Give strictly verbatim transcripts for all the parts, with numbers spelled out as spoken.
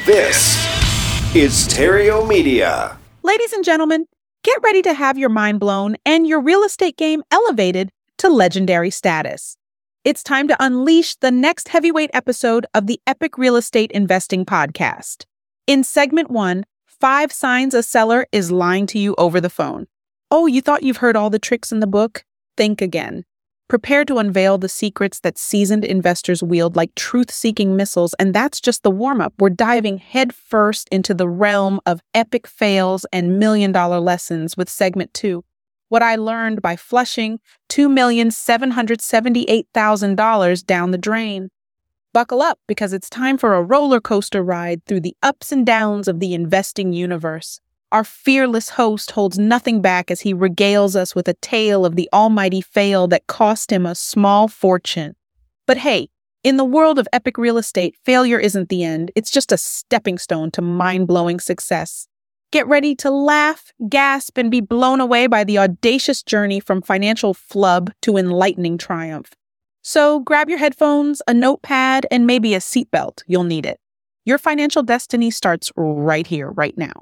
This is Stereo Media. Ladies and gentlemen, get ready to have your mind blown and your real estate game elevated to legendary status. It's time to unleash the next heavyweight episode of the Epic Real Estate Investing Podcast. In segment one, five signs a seller is lying to you over the phone. Oh, you thought you've heard all the tricks in the book? Think again. Prepare to unveil the secrets that seasoned investors wield like truth-seeking missiles, and that's just the warm-up. We're diving headfirst into the realm of epic fails and million-dollar lessons with segment two. What I learned by flushing two million seven hundred seventy-eight thousand dollars down the drain. Buckle up, because it's time for a roller coaster ride through the ups and downs of the investing universe. Our fearless host holds nothing back as he regales us with a tale of the almighty fail that cost him a small fortune. But hey, in the world of epic real estate, failure isn't the end. It's just a stepping stone to mind-blowing success. Get ready to laugh, gasp, and be blown away by the audacious journey from financial flub to enlightening triumph. So grab your headphones, a notepad, and maybe a seatbelt. You'll need it. Your financial destiny starts right here, right now.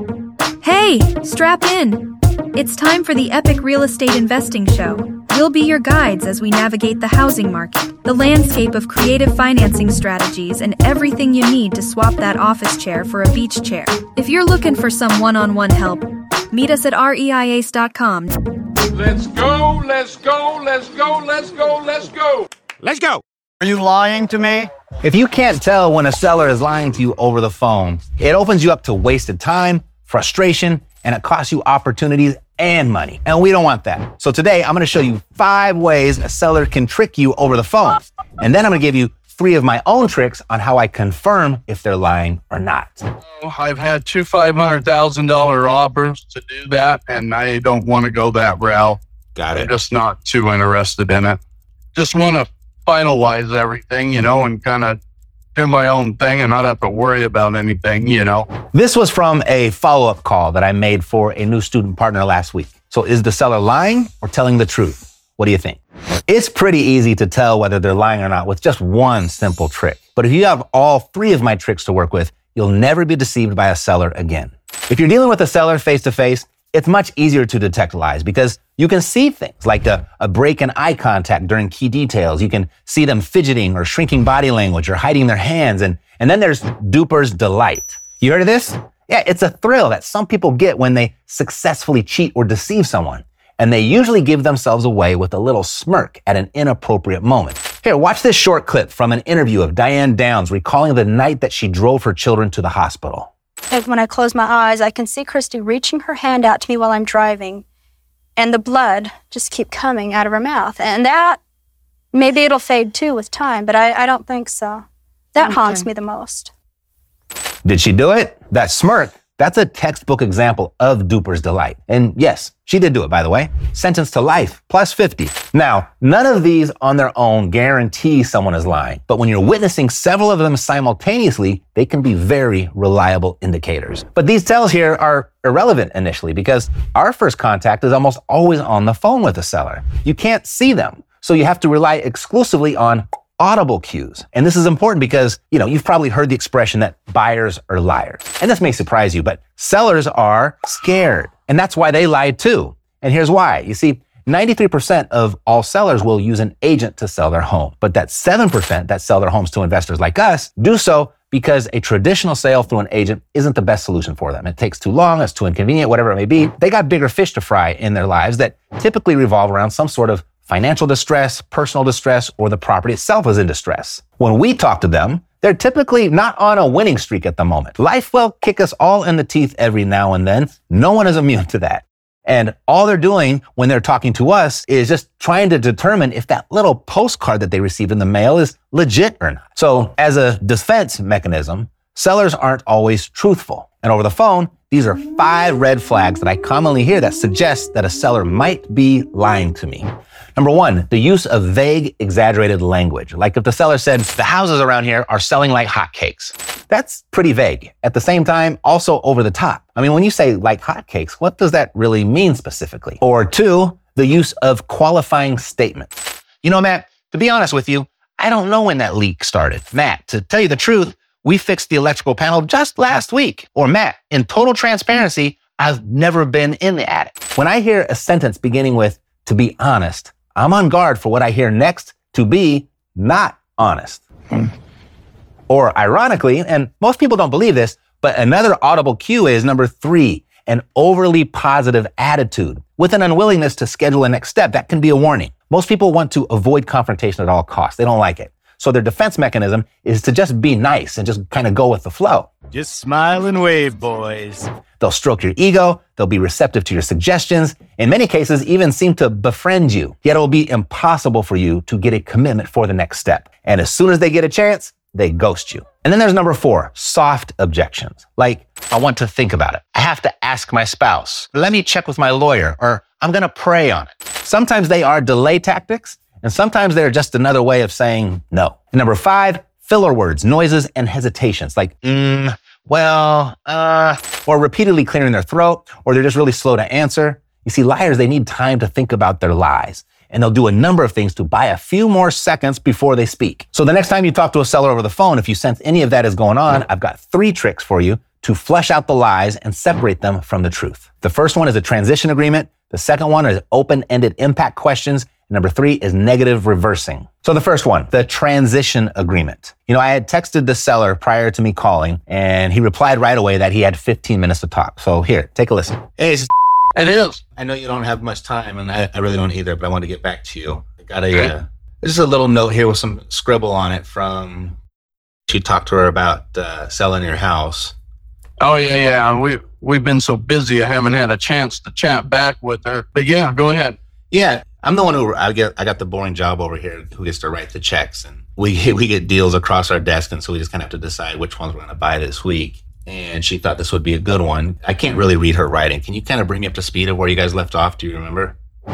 Hey, strap in. It's time for the Epic Real Estate Investing Show. We'll be your guides as we navigate the housing market, the landscape of creative financing strategies, and everything you need to swap that office chair for a beach chair. If you're looking for some one-on-one help, meet us at R E I A C E dot com. Let's go, let's go, let's go, let's go, let's go. Let's go. Are you lying to me? If you can't tell when a seller is lying to you over the phone, it opens you up to wasted time, frustration, and it costs you opportunities and money. And we don't want that. So today, I'm gonna show you five ways a seller can trick you over the phone. And then I'm gonna give you three of my own tricks on how I confirm if they're lying or not. I've had two five hundred thousand dollars offers to do that, and I don't want to go that route. Got it. I'm just not too interested in it. Just want to finalize everything, you know, and kind of do my own thing and not have to worry about anything, you know. This was from a follow-up call that I made for a new student partner last week. So is the seller lying or telling the truth? What do you think? It's pretty easy to tell whether they're lying or not with just one simple trick. But if you have all three of my tricks to work with, you'll never be deceived by a seller again. If you're dealing with a seller face-to-face, it's much easier to detect lies because you can see things like a, a break in eye contact during key details. You can see them fidgeting or shrinking body language or hiding their hands. And, and then there's duper's delight. You heard of this? Yeah, it's a thrill that some people get when they successfully cheat or deceive someone. And they usually give themselves away with a little smirk at an inappropriate moment. Here, watch this short clip from an interview of Diane Downs recalling the night that she drove her children to the hospital. When I close my eyes, I can see Christy reaching her hand out to me while I'm driving, and the blood just keep coming out of her mouth. And that, maybe it'll fade too with time, but I, I don't think so. That okay. haunts me the most. Did she do it? That smirk, that's a textbook example of duper's delight. And yes, she did do it, by the way. Sentenced to life, plus fifty. Now, none of these on their own guarantee someone is lying, but when you're witnessing several of them simultaneously, they can be very reliable indicators. But these tells here are irrelevant initially because our first contact is almost always on the phone with the seller. You can't see them, so you have to rely exclusively on audible cues. And this is important because, you know, you've probably heard the expression that buyers are liars. And this may surprise you, but sellers are scared. And that's why they lied too. And here's why. You see, ninety-three percent of all sellers will use an agent to sell their home. But that seven percent that sell their homes to investors like us do so because a traditional sale through an agent isn't the best solution for them. It takes too long, it's too inconvenient, whatever it may be. They got bigger fish to fry in their lives that typically revolve around some sort of financial distress, personal distress, or the property itself is in distress. When we talk to them, they're typically not on a winning streak at the moment. Life will kick us all in the teeth every now and then. No one is immune to that. And all they're doing when they're talking to us is just trying to determine if that little postcard that they received in the mail is legit or not. So as a defense mechanism, sellers aren't always truthful. And over the phone, these are five red flags that I commonly hear that suggest that a seller might be lying to me. Number one, the use of vague, exaggerated language. Like if the seller said, the houses around here are selling like hotcakes. That's pretty vague. At the same time, also over the top. I mean, when you say like hotcakes, what does that really mean specifically? Or two, the use of qualifying statements. You know, Matt, to be honest with you, I don't know when that leak started. Matt, to tell you the truth, we fixed the electrical panel just last week. Or Matt, in total transparency, I've never been in the attic. When I hear a sentence beginning with, to be honest, I'm on guard for what I hear next, to be not honest. Hmm. Or ironically, and most people don't believe this, but another audible cue is number three, an overly positive attitude with an unwillingness to schedule a next step. That can be a warning. Most people want to avoid confrontation at all costs. They don't like it. So their defense mechanism is to just be nice and just kind of go with the flow. Just smile and wave, boys. They'll stroke your ego. They'll be receptive to your suggestions. In many cases, even seem to befriend you. Yet it will be impossible for you to get a commitment for the next step. And as soon as they get a chance, they ghost you. And then there's number four, soft objections. Like, I want to think about it. I have to ask my spouse. Let me check with my lawyer, or I'm going to pray on it. Sometimes they are delay tactics, and sometimes they're just another way of saying no. And number five, filler words, noises, and hesitations. Like, mm, well, uh, or repeatedly clearing their throat, or they're just really slow to answer. You see, liars, they need time to think about their lies. And they'll do a number of things to buy a few more seconds before they speak. So the next time you talk to a seller over the phone, if you sense any of that is going on, I've got three tricks for you to flush out the lies and separate them from the truth. The first one is a transition agreement. The second one is open-ended impact questions. And number three is negative reversing. So the first one, the transition agreement. You know, I had texted the seller prior to me calling, and he replied right away that he had fifteen minutes to talk. So here, take a listen. Hey, it's It is. I know you don't have much time, and I, I really don't either, but I want to get back to you. I got a, uh, just a little note here with some scribble on it from, you talked to her about uh, selling your house. Oh, yeah, yeah. We, we've been so busy, I haven't had a chance to chat back with her. But yeah, go ahead. Yeah, I'm the one who, I get, I got the boring job over here who gets to write the checks, and we, we get deals across our desk, and so we just kind of have to decide which ones we're going to buy this week. And she thought this would be a good one. I can't really read her writing. Can you kind of bring me up to speed of where you guys left off? Do you remember?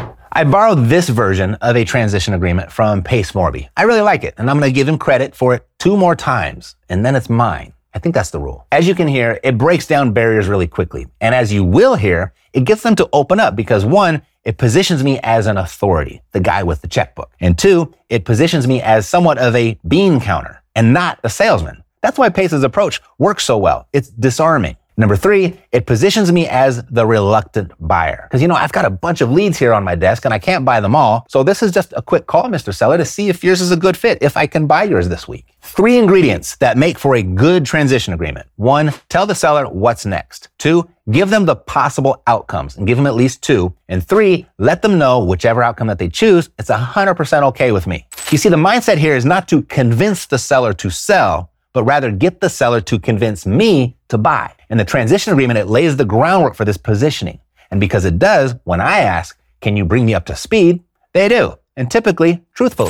I borrowed this version of a transition agreement from Pace Morby. I really like it, and I'm going to give him credit for it two more times, and then it's mine. I think that's the rule. As you can hear, it breaks down barriers really quickly. And as you will hear, it gets them to open up because one, it positions me as an authority, the guy with the checkbook. And two, it positions me as somewhat of a bean counter and not a salesman. That's why Pace's approach works so well. It's disarming. Number three, it positions me as the reluctant buyer. Because, you know, I've got a bunch of leads here on my desk and I can't buy them all. So this is just a quick call, Mister Seller, to see if yours is a good fit, if I can buy yours this week. Three ingredients that make for a good transition agreement. One, tell the seller what's next. Two, give them the possible outcomes and give them at least two. And three, let them know whichever outcome that they choose, it's one hundred percent okay with me. You see, the mindset here is not to convince the seller to sell, but rather get the seller to convince me to buy. In the transition agreement, it lays the groundwork for this positioning. And because it does, when I ask, can you bring me up to speed? They do. And typically, truthfully.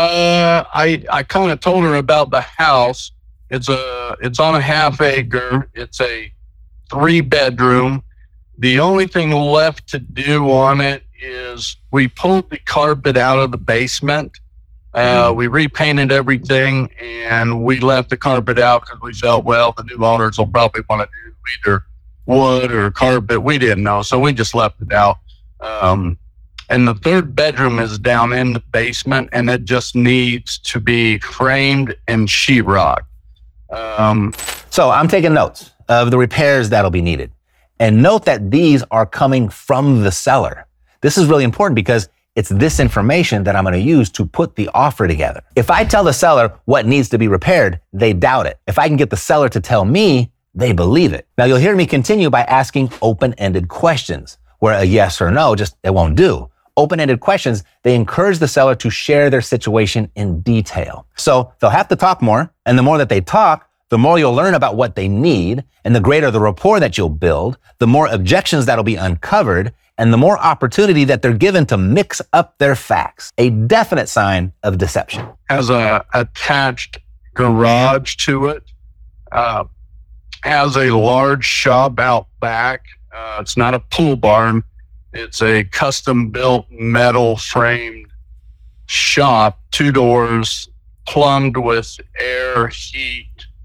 Uh, I, I kind of told her about the house. It's a, it's on a half acre. It's a three bedroom. The only thing left to do on it is we pulled the carpet out of the basement. Uh, we repainted everything and we left the carpet out because we felt, well, the new owners will probably want to do either wood or carpet. We didn't know, so we just left it out. Um, and the third bedroom is down in the basement and it just needs to be framed and sheetrock. Um, so I'm taking notes of the repairs that'll be needed. And note that these are coming from the seller. This is really important because it's this information that I'm going to use to put the offer together. If I tell the seller what needs to be repaired, they doubt it. If I can get the seller to tell me, they believe it. Now you'll hear me continue by asking open-ended questions where a yes or no just, it won't do. Open-ended questions, they encourage the seller to share their situation in detail. So they'll have to talk more, and the more that they talk, the more you'll learn about what they need, and the greater the rapport that you'll build, the more objections that'll be uncovered, and the more opportunity that they're given to mix up their facts. A definite sign of deception. Has a attached garage to it. Uh, has a large shop out back. Uh, it's not a pool barn. It's a custom-built metal framed shop, two doors, plumbed with air, heat,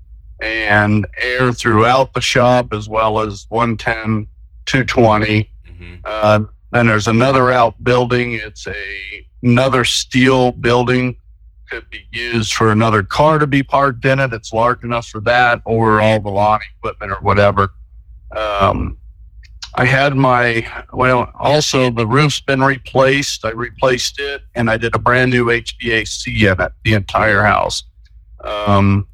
and air throughout the shop, as well as one ten, two twenty. Mm-hmm. Uh, then there's another outbuilding. It's a another steel building could be used for another car to be parked in it. It's large enough for that, or all the lawn equipment or whatever. Um, I had my, well, also the roof's been replaced. I replaced it, and I did a brand new H V A C in it, the entire house. Um,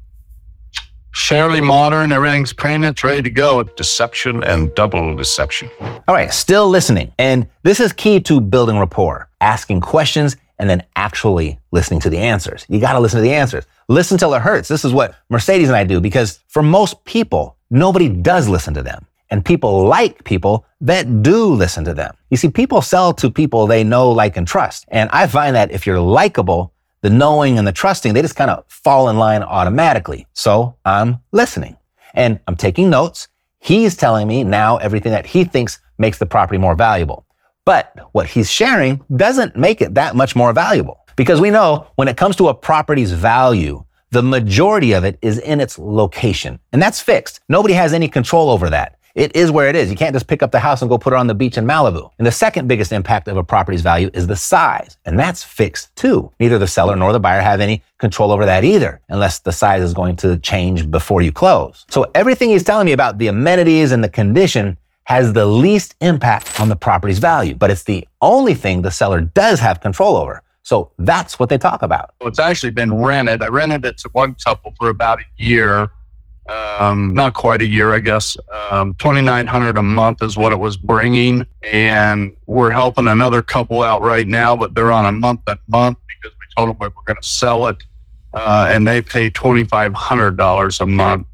fairly modern. Everything's painted. It's ready to go. Deception and double deception. All right, still listening. And this is key to building rapport, asking questions, and then actually listening to the answers. You got to listen to the answers. Listen till it hurts. This is what Mercedes and I do, because for most people, nobody does listen to them. And people like people that do listen to them. You see, people sell to people they know, like, and trust. And I find that if you're likable, the knowing and the trusting, they just kind of fall in line automatically. So I'm listening and I'm taking notes. He's telling me now everything that he thinks makes the property more valuable. But what he's sharing doesn't make it that much more valuable, because we know when it comes to a property's value, the majority of it is in its location, and that's fixed. Nobody has any control over that. It is where it is. You can't just pick up the house and go put it on the beach in Malibu. And the second biggest impact of a property's value is the size, and that's fixed too. Neither the seller nor the buyer have any control over that either, unless the size is going to change before you close. So everything he's telling me about the amenities and the condition has the least impact on the property's value, but it's the only thing the seller does have control over. So that's what they talk about. It's actually been rented. I rented it to one couple for about a year. Um, not quite a year, I guess. Um, twenty-nine hundred dollars a month is what it was bringing. And we're helping another couple out right now, but they're on a month and month because we told them we were going to sell it. Uh, and they pay twenty-five hundred dollars a month.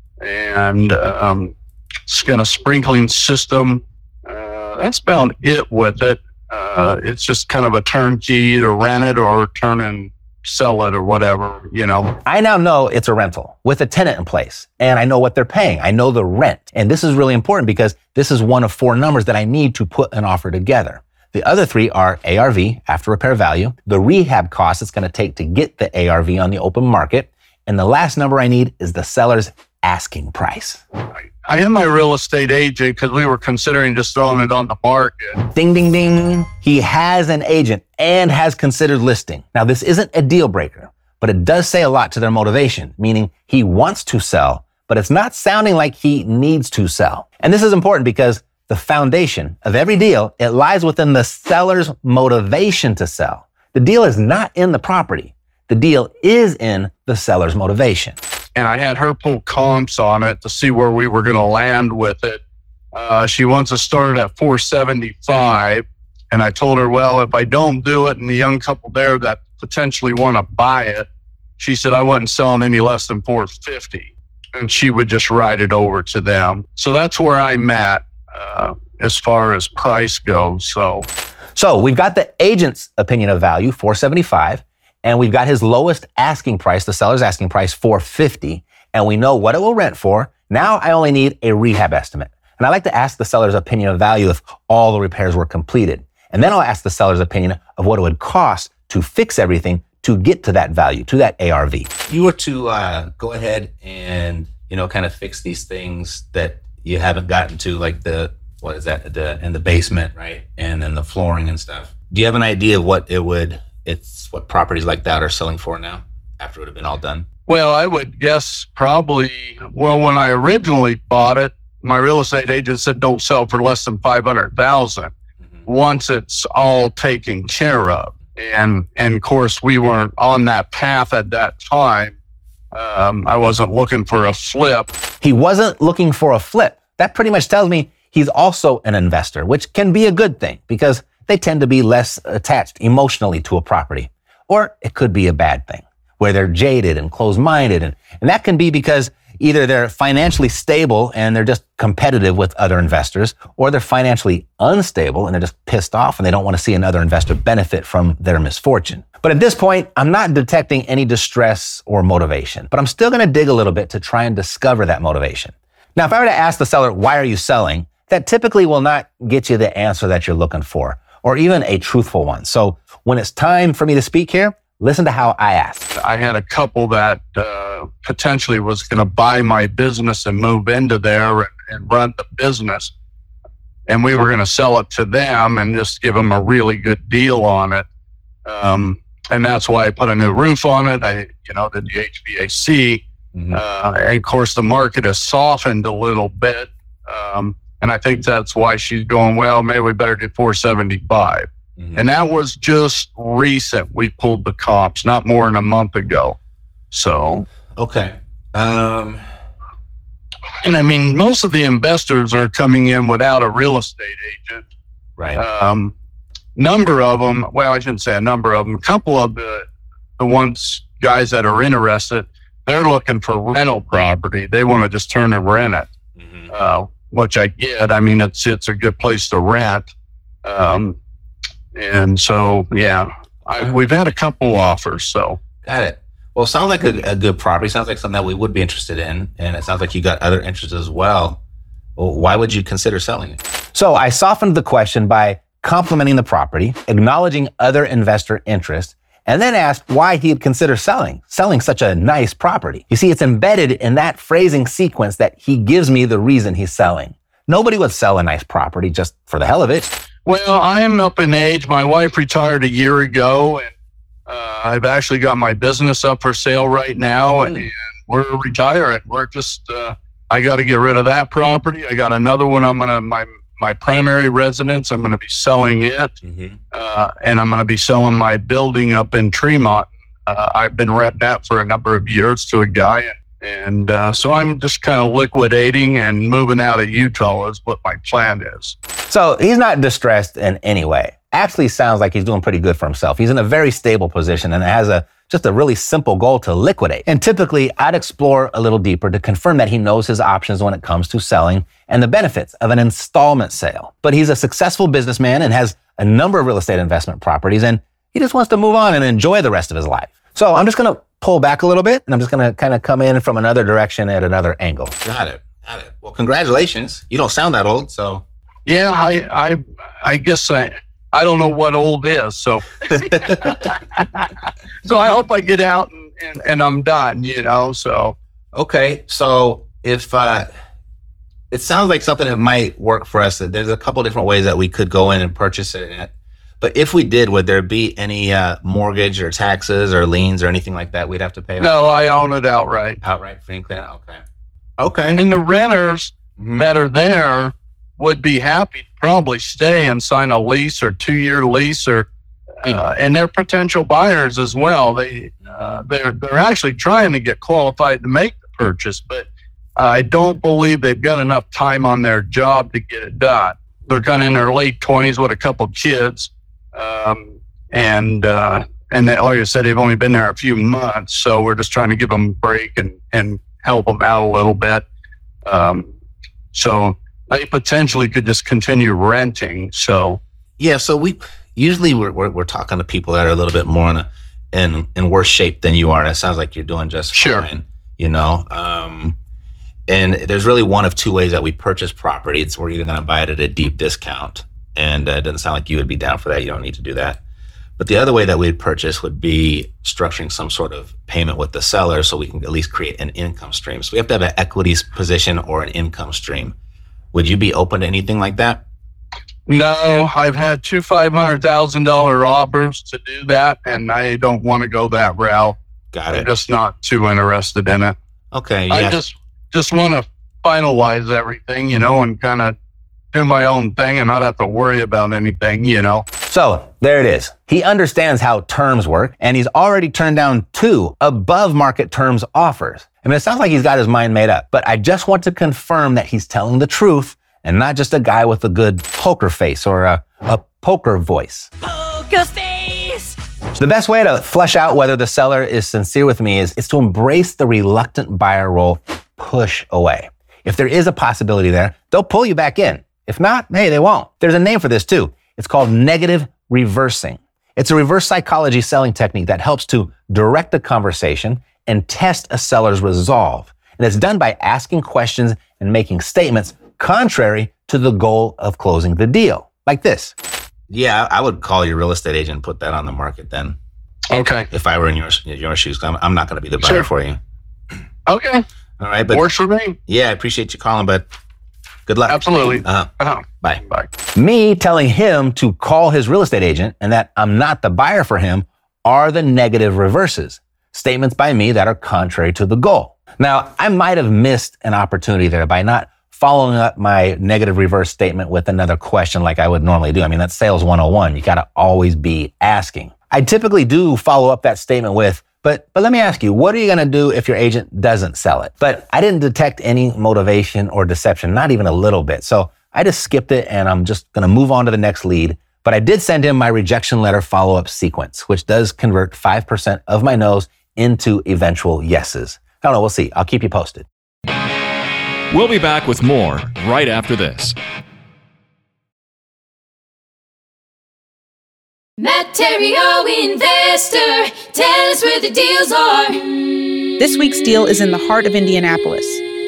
And um, it's got a sprinkling system. Uh, that's about it with it. Uh, it's just kind of a turnkey, either rent it or turn and sell it or whatever, you know. I now know it's a rental with a tenant in place, and I know what they're paying. I know the rent. And this is really important because this is one of four numbers that I need to put an offer together. The other three are A R V, after repair value, the rehab cost it's going to take to get the A R V on the open market, and the last number I need is the seller's asking price. I am my real estate agent because we were considering just throwing it on the market. Ding, ding, ding. He has an agent and has considered listing. Now, this isn't a deal breaker, but it does say a lot to their motivation, meaning he wants to sell, but it's not sounding like he needs to sell. And this is important because the foundation of every deal, it lies within the seller's motivation to sell. The deal is not in the property. The deal is in the seller's motivation. And I had her pull comps on it to see where we were going to land with it. Uh, she wants to start at four seventy-five. And I told her, well, if I don't do it and the young couple there that potentially want to buy it, she said, I wasn't selling any less than four fifty. And she would just ride it over to them. So that's where I'm at uh, as far as price goes. So, so we've got the agent's opinion of value, four seventy-five. And we've got his lowest asking price, the seller's asking price, four fifty, and we know what it will rent for. Now I only need a rehab estimate. And I like to ask the seller's opinion of value if all the repairs were completed. And then I'll ask the seller's opinion of what it would cost to fix everything to get to that value, to that A R V. If you were to uh, go ahead and, you know, kind of fix these things that you haven't gotten to, like the, what is that, the in the basement, right? And then the flooring and stuff. Do you have an idea of what it would It's what properties like that are selling for now after it would have been all done? Well, I would guess probably, well, when I originally bought it, my real estate agent said don't sell for less than five hundred thousand dollars mm-hmm. once it's all taken care of. And, and of course, we weren't on that path at that time. Um, I wasn't looking for a flip. He wasn't looking for a flip. That pretty much tells me he's also an investor, which can be a good thing because they tend to be less attached emotionally to a property. Or it could be a bad thing, where they're jaded and closed-minded. And, and that can be because either they're financially stable and they're just competitive with other investors, or they're financially unstable and they're just pissed off and they don't want to see another investor benefit from their misfortune. But at this point, I'm not detecting any distress or motivation, but I'm still going to dig a little bit to try and discover that motivation. Now, if I were to ask the seller, why are you selling? That typically will not get you the answer that you're looking for, or even a truthful one. So when it's time for me to speak here, listen to how I asked. I had a couple that uh, potentially was going to buy my business and move into there and, and run the business. And we were going to sell it to them and just give them a really good deal on it. Um, and that's why I put a new roof on it. I, you know, did the H V A C. Mm-hmm. Uh, and of course, the market has softened a little bit. Um, and I think that's why she's going, well, maybe we better do four seventy-five. Mm-hmm. And that was just recent. We pulled the comps not more than a month ago. So, okay. Um, and I mean, most of the investors are coming in without a real estate agent. Right. Um, number of them, well, I shouldn't say a number of them, a couple of the, the ones, guys that are interested, they're looking for rental property. They want to just turn and rent it, mm-hmm. uh, which I get. I mean, it's, it's a good place to rent. Um, and so, yeah, I, we've had a couple offers, so. Got it. Well, it sounds like a, a good property. Sounds like something that we would be interested in. And it sounds like you got other interests as well. Well, why would you consider selling it? So I softened the question by complimenting the property, acknowledging other investor interest, and then asked why he'd consider selling, selling such a nice property. You see, it's embedded in that phrasing sequence that he gives me the reason he's selling. Nobody would sell a nice property just for the hell of it. Well, I am up in age. My wife retired a year ago, and Uh, I've actually got my business up for sale right now, and, and we're retiring. We're just, uh, I got to get rid of that property. I got another one. I'm going to, my, my primary residence, I'm going to be selling it. Mm-hmm. Uh, and I'm going to be selling my building up in Tremont. Uh, I've been renting that for a number of years to a guy. And, and uh, so I'm just kind of liquidating and moving out of Utah is what my plan is. So he's not distressed in any way. Actually sounds like he's doing pretty good for himself. He's in a very stable position and has a just a really simple goal to liquidate. And typically, I'd explore a little deeper to confirm that he knows his options when it comes to selling and the benefits of an installment sale. But he's a successful businessman and has a number of real estate investment properties, and he just wants to move on and enjoy the rest of his life. So I'm just going to pull back a little bit, and I'm just going to kind of come in from another direction at another angle. Got it. Got it. Well, congratulations. You don't sound that old, so. Yeah, I I, I guess I... I don't know what old is, so so I hope I get out and, and, and I'm done, you know, so. Okay, so if uh, it sounds like something that might work for us, there's a couple different ways that we could go in and purchase it. But if we did, would there be any uh, mortgage or taxes or liens or anything like that we'd have to pay? No, I own it outright. Outright, free and clear? Okay. Okay. And the renters that are there would be happy to probably stay and sign a lease or two-year lease, or uh, and they're potential buyers as well. They uh, they're they're actually trying to get qualified to make the purchase, but I don't believe they've got enough time on their job to get it done. They're kind of in their late twenties with a couple kids, um, and uh, and they, like I said, they've only been there a few months, so we're just trying to give them a break and and help them out a little bit. Um, so. They potentially could just continue renting. So, yeah. So we usually we're, we're we're talking to people that are a little bit more in a, in in worse shape than you are. And it sounds like you're doing just sure. fine. You know, um, and there's really one of two ways that we purchase property. It's we're either going to buy it at a deep discount, and uh, it doesn't sound like you would be down for that. You don't need to do that. But the other way that we'd purchase would be structuring some sort of payment with the seller, so we can at least create an income stream. So we have to have an equities position or an income stream. Would you be open to anything like that? No, I've had two five hundred thousand dollars offers to do that, and I don't want to go that route. Got it. I'm just not too interested in it. Okay. Yeah. I just just want to finalize everything, you know, and kind of do my own thing and not have to worry about anything, you know. So there it is. He understands how terms work, and he's already turned down two above market terms offers. I mean, it sounds like he's got his mind made up, but I just want to confirm that he's telling the truth and not just a guy with a good poker face or a, a poker voice. Poker face! The best way to flesh out whether the seller is sincere with me is, is to embrace the reluctant buyer role, push away. If there is a possibility there, they'll pull you back in. If not, hey, they won't. There's a name for this too. It's called negative reversing. It's a reverse psychology selling technique that helps to direct the conversation and test a seller's resolve. And it's done by asking questions and making statements contrary to the goal of closing the deal. Like this. Yeah, I would call your real estate agent and put that on the market then. Okay. If I were in your, your shoes, I'm, I'm not going to be the buyer sure. for you. Okay. All right. But works for me. Yeah, I appreciate you calling, but good luck. Absolutely. Uh-huh. Uh-huh. Bye. Bye. Me telling him to call his real estate agent and that I'm not the buyer for him are the negative reverses, statements by me that are contrary to the goal. Now, I might have missed an opportunity there by not following up my negative reverse statement with another question like I would normally do. I mean, that's sales one oh one. You got to always be asking. I typically do follow up that statement with, but but let me ask you, what are you going to do if your agent doesn't sell it? But I didn't detect any motivation or deception, not even a little bit. So I just skipped it and I'm just going to move on to the next lead. But I did send him my rejection letter follow-up sequence, which does convert five percent of my no's into eventual yeses. I don't know. We'll see. I'll keep you posted. We'll be back with more right after this. Matt Theriault, investor, tell us where the deals are. This week's deal is in the heart of Indianapolis.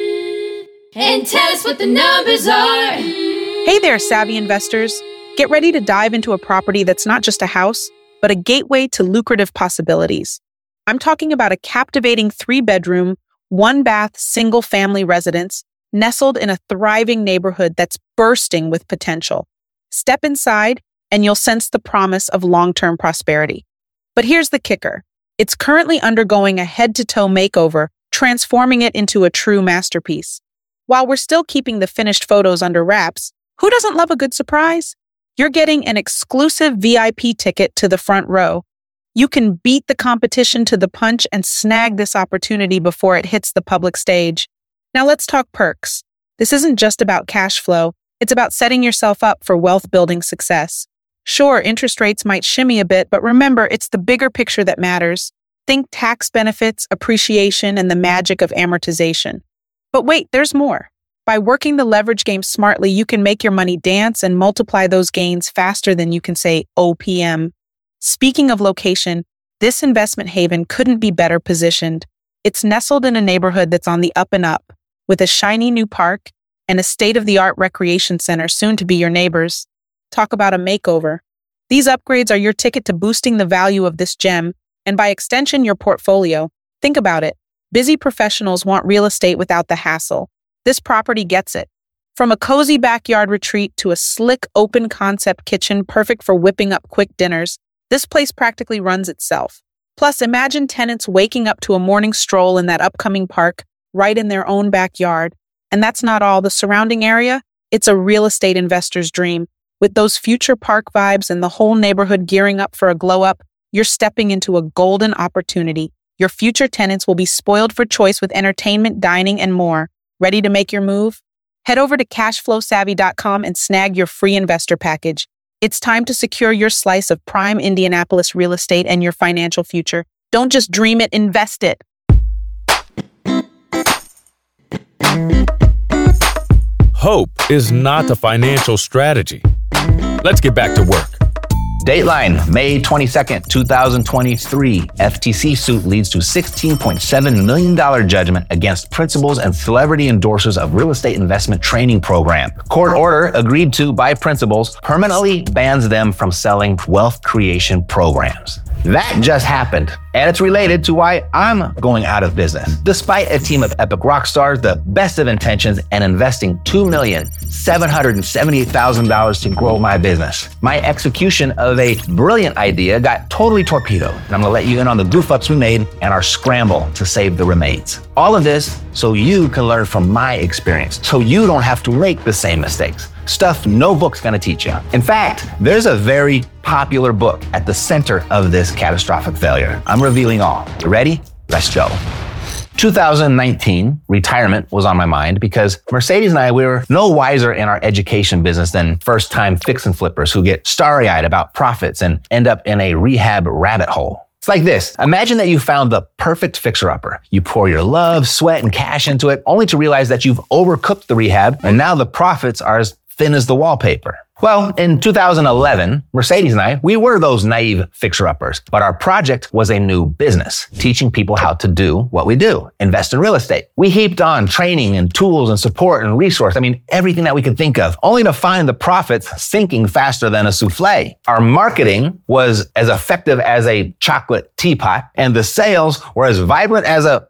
And tell us what the numbers are. Hey there, savvy investors. Get ready to dive into a property that's not just a house, but a gateway to lucrative possibilities. I'm talking about a captivating three-bedroom, one-bath, single-family residence nestled in a thriving neighborhood that's bursting with potential. Step inside, and you'll sense the promise of long-term prosperity. But here's the kicker. It's currently undergoing a head-to-toe makeover, transforming it into a true masterpiece. While we're still keeping the finished photos under wraps, who doesn't love a good surprise? You're getting an exclusive V I P ticket to the front row. You can beat the competition to the punch and snag this opportunity before it hits the public stage. Now let's talk perks. This isn't just about cash flow. It's about setting yourself up for wealth-building success. Sure, interest rates might shimmy a bit, but remember, it's the bigger picture that matters. Think tax benefits, appreciation, and the magic of amortization. But wait, there's more. By working the leverage game smartly, you can make your money dance and multiply those gains faster than you can say O P M. Speaking of location, this investment haven couldn't be better positioned. It's nestled in a neighborhood that's on the up and up, with a shiny new park and a state-of-the-art recreation center soon to be your neighbors. Talk about a makeover. These upgrades are your ticket to boosting the value of this gem, and by extension, your portfolio. Think about it. Busy professionals want real estate without the hassle. This property gets it. From a cozy backyard retreat to a slick, open-concept kitchen perfect for whipping up quick dinners, this place practically runs itself. Plus, imagine tenants waking up to a morning stroll in that upcoming park right in their own backyard. And that's not all. The surrounding area, it's a real estate investor's dream. With those future park vibes and the whole neighborhood gearing up for a glow-up, you're stepping into a golden opportunity. Your future tenants will be spoiled for choice with entertainment, dining, and more. Ready to make your move? Head over to cash flow savvy dot com and snag your free investor package. It's time to secure your slice of prime Indianapolis real estate and your financial future. Don't just dream it, invest it. Hope is not a financial strategy. Let's get back to work. Dateline, May twenty-second, twenty twenty-three. F T C suit leads to sixteen point seven million dollars judgment against principals and celebrity endorsers of real estate investment training program. Court order agreed to by principals permanently bans them from selling wealth creation programs. That just happened, and it's related to why I'm going out of business. Despite a team of epic rock stars, the best of intentions, and investing two million seven hundred seventy-eight thousand dollars to grow my business, my execution of a brilliant idea got totally torpedoed. And I'm gonna let you in on the goof-ups we made and our scramble to save the remains. All of this so you can learn from my experience, so you don't have to make the same mistakes. Stuff no book's gonna teach you. In fact, there's a very popular book at the center of this catastrophic failure. I'm revealing all. You ready? Let's go. two thousand nineteen, retirement was on my mind because Mercedes and I, we were no wiser in our education business than first-time fix and flippers who get starry-eyed about profits and end up in a rehab rabbit hole. It's like this. Imagine that you found the perfect fixer-upper. You pour your love, sweat, and cash into it, only to realize that you've overcooked the rehab, and now the profits are as thin as the wallpaper. Well, in two thousand eleven, Mercedes and I, we were those naive fixer-uppers, but our project was a new business, teaching people how to do what we do, invest in real estate. We heaped on training and tools and support and resource, I mean, everything that we could think of, only to find the profits sinking faster than a souffle. Our marketing was as effective as a chocolate teapot, and the sales were as vibrant as a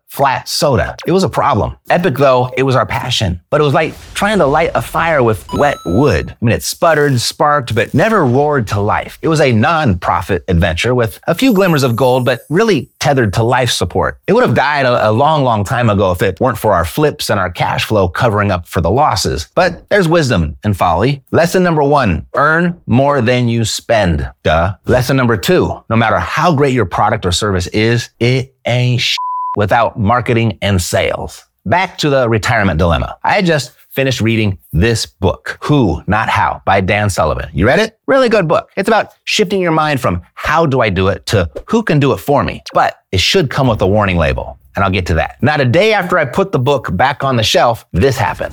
flat soda. It was a problem. Epic, though, it was our passion. But it was like trying to light a fire with wet wood. I mean, it sputtered, sparked, but never roared to life. It was a non-profit adventure with a few glimmers of gold, but really tethered to life support. It would have died a, a long, long time ago if it weren't for our flips and our cash flow covering up for the losses. But there's wisdom in folly. Lesson number one, earn more than you spend. Duh. Lesson number two, no matter how great your product or service is, it ain't sh- without marketing and sales. Back to the retirement dilemma. I just finished reading this book, Who, Not How, by Dan Sullivan. You read it? Really good book. It's about shifting your mind from how do I do it to who can do it for me. But it should come with a warning label, and I'll get to that. Not a day after I put the book back on the shelf, this happened.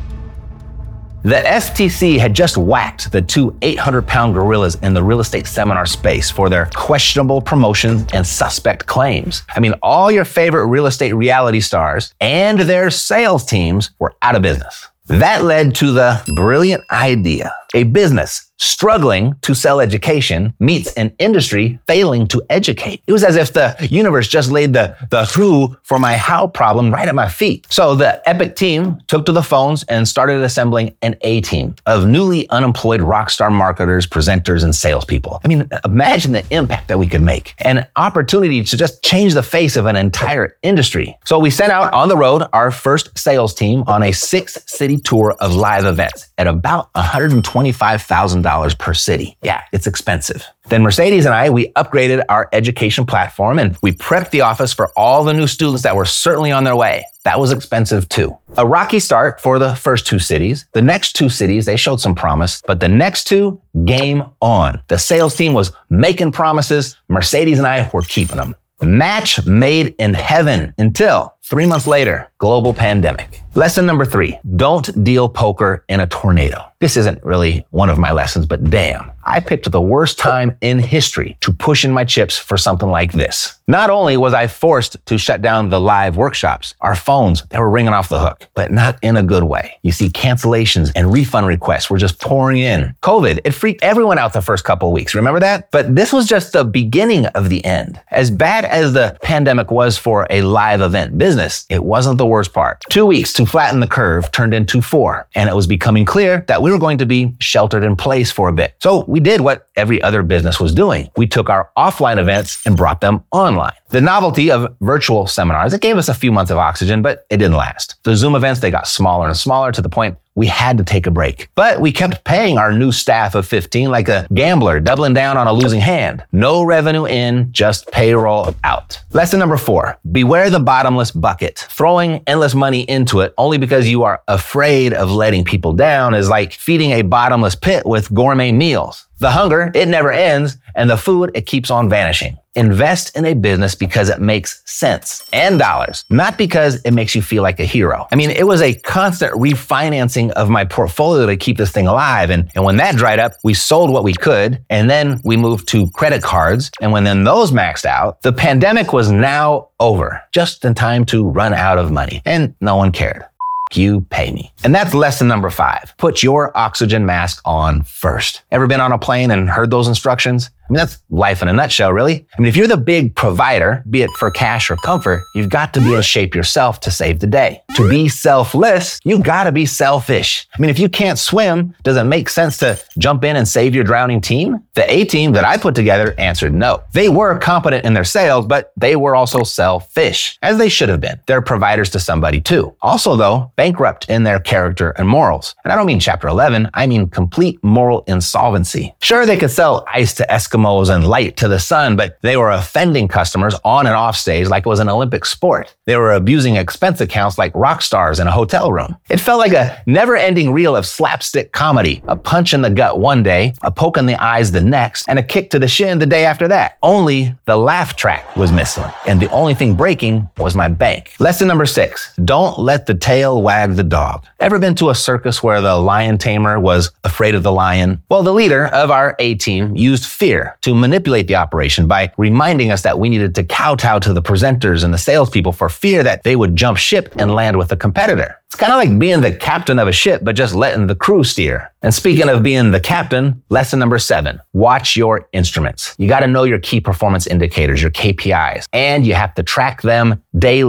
The F T C had just whacked the two eight hundred pound gorillas in the real estate seminar space for their questionable promotion and suspect claims. I mean, all your favorite real estate reality stars and their sales teams were out of business. That led to the brilliant idea. A business struggling to sell education meets an industry failing to educate. It was as if the universe just laid the, the who for my how problem right at my feet. So the Epic team took to the phones and started assembling an A-team of newly unemployed rock star marketers, presenters, and salespeople. I mean, imagine the impact that we could make. An opportunity to just change the face of an entire industry. So we sent out on the road our first sales team on a six-city tour of live events at about one hundred twenty-five thousand dollars per city. Yeah, it's expensive. Then Mercedes and I, we upgraded our education platform and we prepped the office for all the new students that were certainly on their way. That was expensive too. A rocky start for the first two cities. The next two cities, they showed some promise, but the next two, game on. The sales team was making promises. Mercedes and I were keeping them. Match made in heaven until three months later, global pandemic. Lesson number three, don't deal poker in a tornado. This isn't really one of my lessons, but damn, I picked the worst time in history to push in my chips for something like this. Not only was I forced to shut down the live workshops, our phones, they were ringing off the hook, but not in a good way. You see, cancellations and refund requests were just pouring in. COVID, it freaked everyone out the first couple of weeks. Remember that? But this was just the beginning of the end. As bad as the pandemic was for a live event business, it wasn't the worst part. Two weeks to flatten the curve turned into four, and it was becoming clear that we were going to be sheltered in place for a bit. So we did what every other business was doing. We took our offline events and brought them online. The novelty of virtual seminars, it gave us a few months of oxygen, but it didn't last. The Zoom events, they got smaller and smaller to the point we had to take a break. But we kept paying our new staff of fifteen like a gambler doubling down on a losing hand. No revenue in, just payroll out. Lesson number four, beware the bottomless bucket. Throwing endless money into it only because you are afraid of letting people down is like feeding a bottomless pit with gourmet meals. The hunger, it never ends, and the food, it keeps on vanishing. Invest in a business because it makes sense and dollars, not because it makes you feel like a hero. I mean, it was a constant refinancing of my portfolio to keep this thing alive. And, and when that dried up, we sold what we could. And then we moved to credit cards. And when then those maxed out, the pandemic was now over, just in time to run out of money. And no one cared. You pay me. And that's lesson number five. Put your oxygen mask on first. Ever been on a plane and heard those instructions? I mean, that's life in a nutshell, really. I mean, if you're the big provider, be it for cash or comfort, you've got to be in shape yourself to save the day. To be selfless, you gotta be selfish. I mean, if you can't swim, does it make sense to jump in and save your drowning team? The A-team that I put together answered no. They were competent in their sales, but they were also selfish, as they should have been. They're providers to somebody too. Also though, bankrupt in their character and morals. And I don't mean chapter eleven, I mean complete moral insolvency. Sure, they could sell ice to Eskimos and light to the sun, but they were offending customers on and off stage like it was an Olympic sport. They were abusing expense accounts like rock stars in a hotel room. It felt like a never-ending reel of slapstick comedy. A punch in the gut one day, a poke in the eyes the next, and a kick to the shin the day after that. Only the laugh track was missing, and the only thing breaking was my bank. Lesson number six, don't let the tail wag the dog. Ever been to a circus where the lion tamer was afraid of the lion? Well, the leader of our A-team used fear to manipulate the operation by reminding us that we needed to kowtow to the presenters and the salespeople for fear that they would jump ship and land with a competitor. It's kind of like being the captain of a ship, but just letting the crew steer. And speaking of being the captain, lesson number seven, watch your instruments. You got to know your key performance indicators, your K P Is, and you have to track them daily.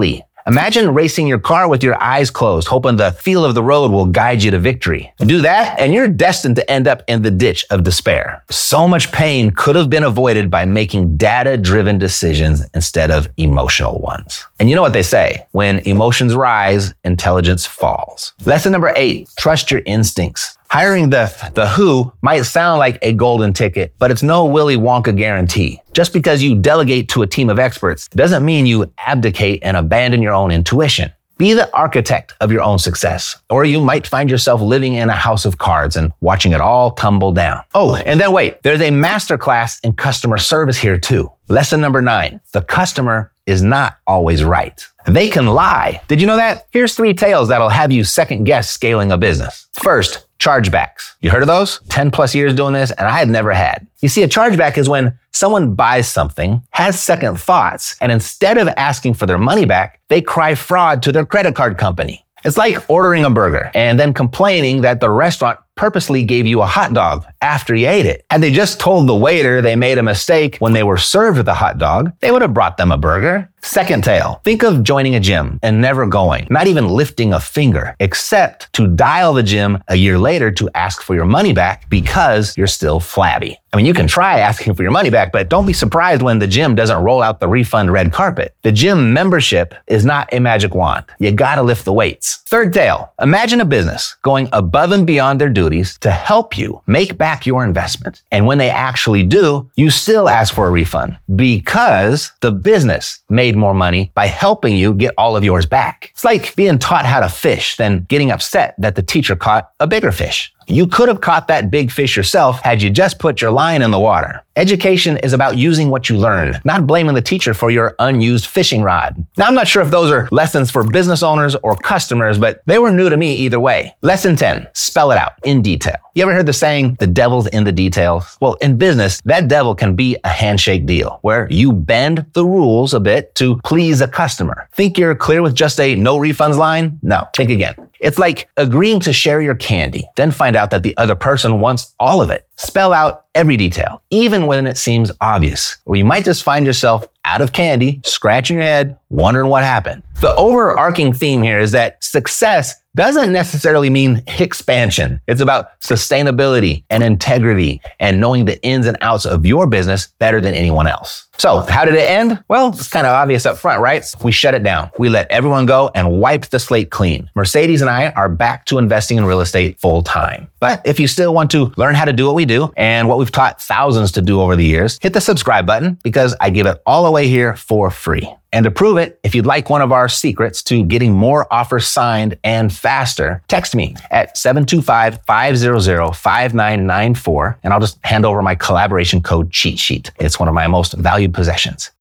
Imagine racing your car with your eyes closed, hoping the feel of the road will guide you to victory. Do that, and you're destined to end up in the ditch of despair. So much pain could have been avoided by making data-driven decisions instead of emotional ones. And you know what they say, when emotions rise, intelligence falls. Lesson number eight, trust your instincts. Hiring the, the who might sound like a golden ticket, but it's no Willy Wonka guarantee. Just because you delegate to a team of experts doesn't mean you abdicate and abandon your own intuition. Be the architect of your own success, or you might find yourself living in a house of cards and watching it all tumble down. Oh, and then wait, there's a masterclass in customer service here too. Lesson number nine, the customer is not always right. They can lie. Did you know that? Here's three tales that'll have you second guess scaling a business. First, chargebacks. You heard of those? ten plus years doing this, and I had never had. You see, a chargeback is when someone buys something, has second thoughts, and instead of asking for their money back, they cry fraud to their credit card company. It's like ordering a burger and then complaining that the restaurant purposely gave you a hot dog after you ate it. Had they just told the waiter they made a mistake when they were served the hot dog, they would have brought them a burger. Second tale, think of joining a gym and never going, not even lifting a finger, except to dial the gym a year later to ask for your money back because you're still flabby. I mean, you can try asking for your money back, but don't be surprised when the gym doesn't roll out the refund red carpet. The gym membership is not a magic wand. You gotta lift the weights. Third tale, imagine a business going above and beyond their duties to help you make back your investment. And when they actually do, you still ask for a refund because the business made more money by helping you get all of yours back. It's like being taught how to fish, then getting upset that the teacher caught a bigger fish. You could have caught that big fish yourself had you just put your line in the water. Education is about using what you learned, not blaming the teacher for your unused fishing rod. Now, I'm not sure if those are lessons for business owners or customers, but they were new to me either way. Lesson ten, spell it out in detail. You ever heard the saying, the devil's in the details? Well, in business, that devil can be a handshake deal where you bend the rules a bit to please a customer. Think you're clear with just a no refunds line? No, think again. It's like agreeing to share your candy, then find out that the other person wants all of it. Spell out every detail, even when it seems obvious, or you might just find yourself out of candy, scratching your head, wondering what happened. The overarching theme here is that success doesn't necessarily mean expansion. It's about sustainability and integrity and knowing the ins and outs of your business better than anyone else. So how did it end? Well, it's kind of obvious up front, right? We shut it down. We let everyone go and wiped the slate clean. Mercedes and I are back to investing in real estate full time. But if you still want to learn how to do what we do and what we've taught thousands to do over the years, hit the subscribe button because I give it all away here for free. And to prove it, if you'd like one of our secrets to getting more offers signed and faster, text me at seven two five, five zero zero, five nine nine four, and I'll just hand over my collaboration code cheat sheet. It's one of my most valued possessions.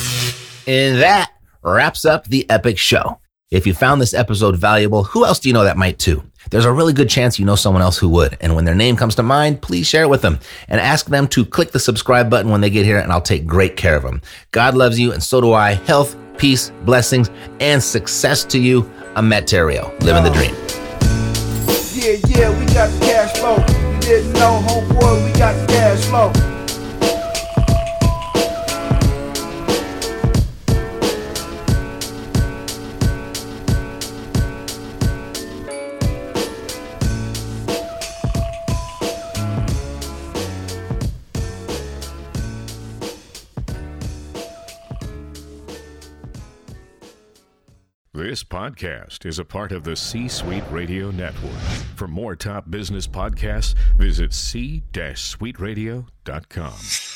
And that wraps up the Epic Show. If you found this episode valuable, who else do you know that might too? There's a really good chance you know someone else who would. And when their name comes to mind, please share it with them and ask them to click the subscribe button when they get here, and I'll take great care of them. God loves you, and so do I. Health, peace, blessings, and success to you. I'm Matt Theriault, living the dream. Yeah, yeah, we got the cash flow. You didn't know, homeboy, we got the cash flow. This podcast is a part of the C-Suite Radio Network. For more top business podcasts, visit c suite radio dot com.